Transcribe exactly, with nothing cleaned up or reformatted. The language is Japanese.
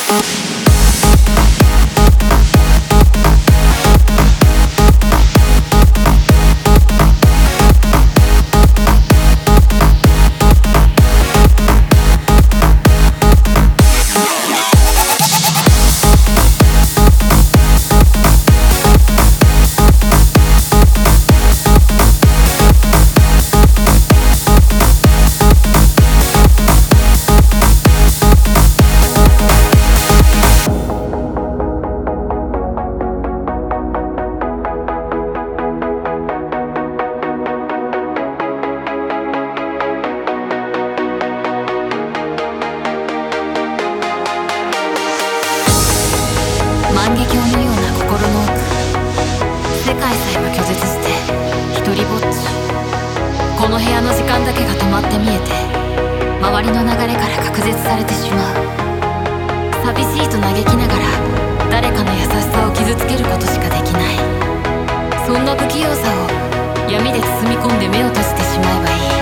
万華鏡のような心の奥、世界さえも拒絶して一人ぼっち。この部屋の時間だけが止まって見えて、周りの流れから隔絶されてしまう。寂しいと嘆きながら誰かの優しさを傷つけることしかできない。そんな不器用さを闇で包み込んで目を閉じてしまえばいい。